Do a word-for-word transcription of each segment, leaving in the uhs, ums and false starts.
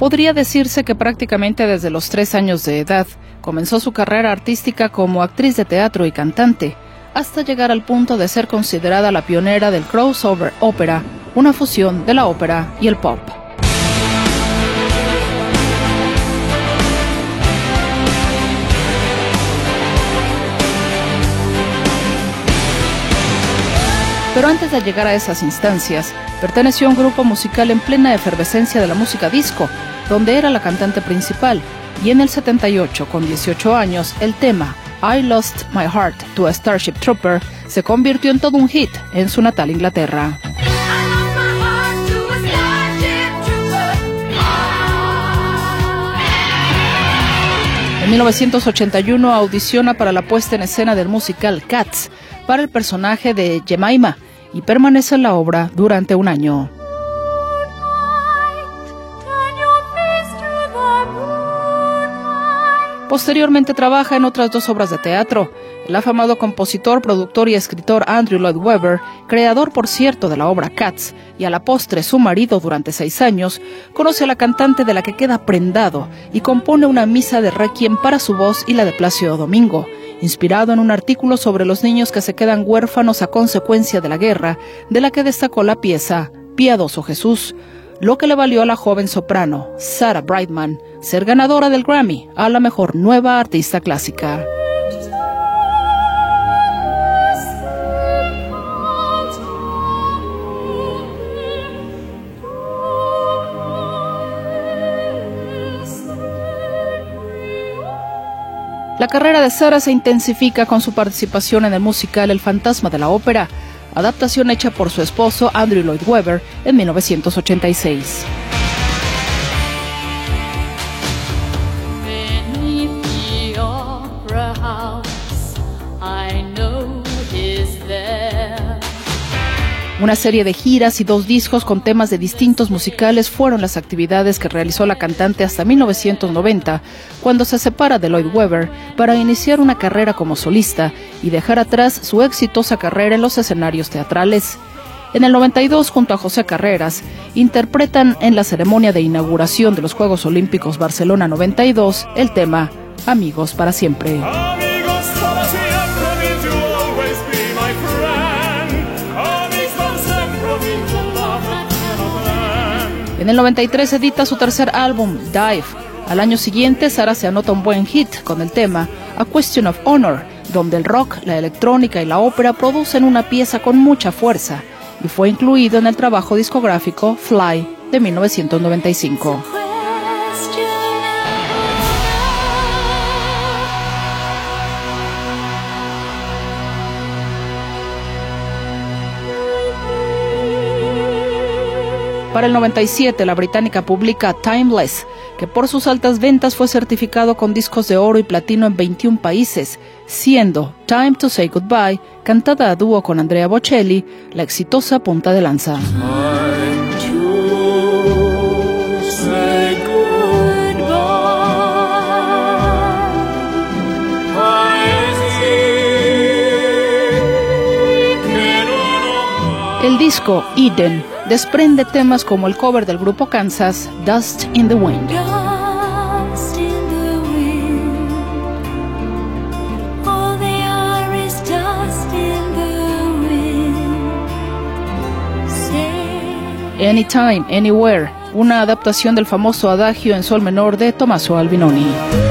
Podría decirse que prácticamente desde los tres años de edad comenzó su carrera artística como actriz de teatro y cantante, hasta llegar al punto de ser considerada la pionera del crossover ópera, una fusión de la ópera y el pop. Pero antes de llegar a esas instancias, perteneció a un grupo musical en plena efervescencia de la música disco, donde era la cantante principal, y en el setenta y ocho, con dieciocho años, el tema I Lost My Heart to a Starship Trooper se convirtió en todo un hit en su natal Inglaterra. En mil novecientos ochenta y uno audiciona para la puesta en escena del musical Cats para el personaje de Jemima y permanece en la obra durante un año. Posteriormente trabaja en otras dos obras de teatro. El afamado compositor, productor y escritor Andrew Lloyd Webber, creador por cierto de la obra Cats, y a la postre su marido durante seis años, conoce a la cantante de la que queda prendado y compone una misa de requiem para su voz y la de Plácido Domingo, inspirado en un artículo sobre los niños que se quedan huérfanos a consecuencia de la guerra, de la que destacó la pieza Piadoso Jesús, lo que le valió a la joven soprano Sarah Brightman ser ganadora del Grammy a la mejor nueva artista clásica. La carrera de Sarah se intensifica con su participación en el musical El Fantasma de la Ópera, adaptación hecha por su esposo Andrew Lloyd Webber en mil novecientos ochenta y seis. Una serie de giras y dos discos con temas de distintos musicales fueron las actividades que realizó la cantante hasta mil novecientos noventa, cuando se separa de Lloyd Webber para iniciar una carrera como solista y dejar atrás su exitosa carrera en los escenarios teatrales. En el noventa y dos, junto a José Carreras, interpretan en la ceremonia de inauguración de los Juegos Olímpicos Barcelona noventa y dos el tema Amigos para siempre. En el noventa y tres edita su tercer álbum, Dive. Al año siguiente, Sarah se anota un buen hit con el tema A Question of Honor, donde el rock, la electrónica y la ópera producen una pieza con mucha fuerza, y fue incluido en el trabajo discográfico Fly de mil novecientos noventa y cinco. Para el noventa y siete, la británica publica Timeless, que por sus altas ventas fue certificado con discos de oro y platino en veintiún países, siendo Time to Say Goodbye, cantada a dúo con Andrea Bocelli, la exitosa punta de lanza. El disco Eden desprende temas como el cover del grupo Kansas, Dust in the Wind. Dust in the wind. All they are is dust in the wind. Say Anytime, Anywhere, una adaptación del famoso adagio en sol menor de Tommaso Albinoni.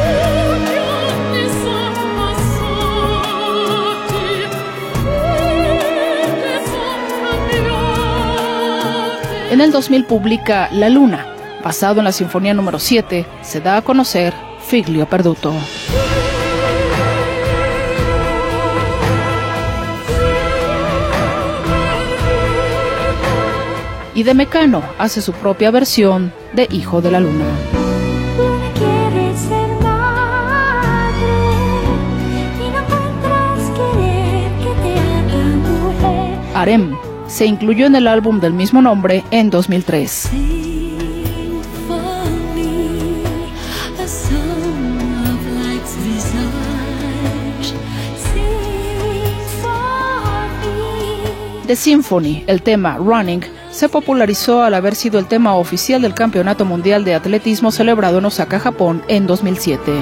En el dos mil publica La Luna, basado en la Sinfonía número siete, se da a conocer Figlio Perduto. Y de Mecano hace su propia versión de Hijo de la Luna. quieres ser madre y no encuentras querer que te haga mujer. Harem se incluyó en el álbum del mismo nombre en dos mil tres. Sing for me a song of life's visage. Sing for me. The Symphony, el tema Running, se popularizó al haber sido el tema oficial del Campeonato Mundial de Atletismo celebrado en Osaka, Japón, en dos mil siete.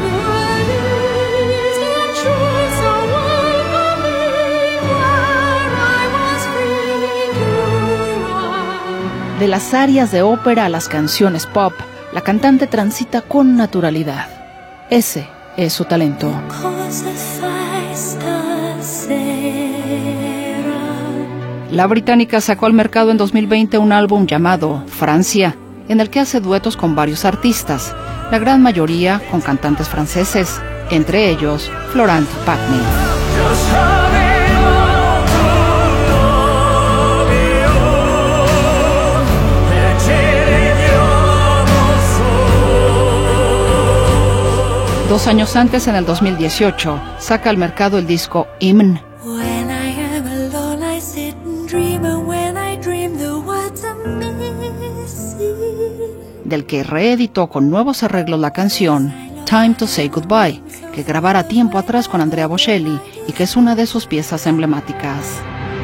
De las arias de ópera a las canciones pop, la cantante transita con naturalidad. Ese es su talento. La británica sacó al mercado en dos mil veinte un álbum llamado Francia, en el que hace duetos con varios artistas, la gran mayoría con cantantes franceses, entre ellos Florent Pagny. Dos años antes, en el dos mil dieciocho, saca al mercado el disco Hymn, del que reeditó con nuevos arreglos la canción Time to Say Goodbye, que grabara tiempo atrás con Andrea Bocelli y que es una de sus piezas emblemáticas.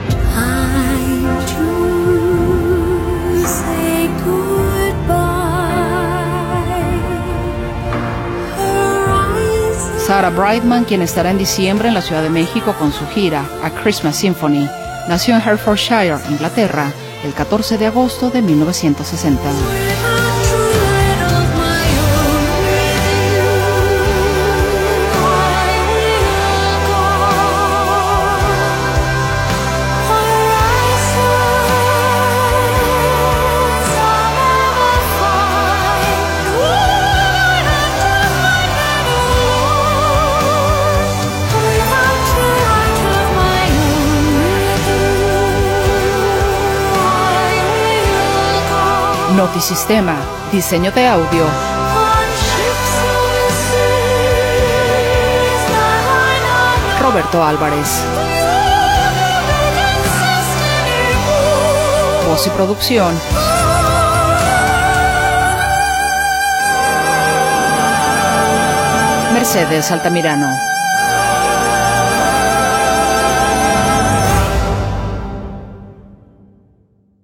Sarah Brightman, quien estará en diciembre en la Ciudad de México con su gira A Christmas Symphony, nació en Hertfordshire, Inglaterra, el catorce de agosto de mil novecientos sesenta. Notisistema, diseño de audio. Roberto Álvarez. Voz y producción. Mercedes Altamirano.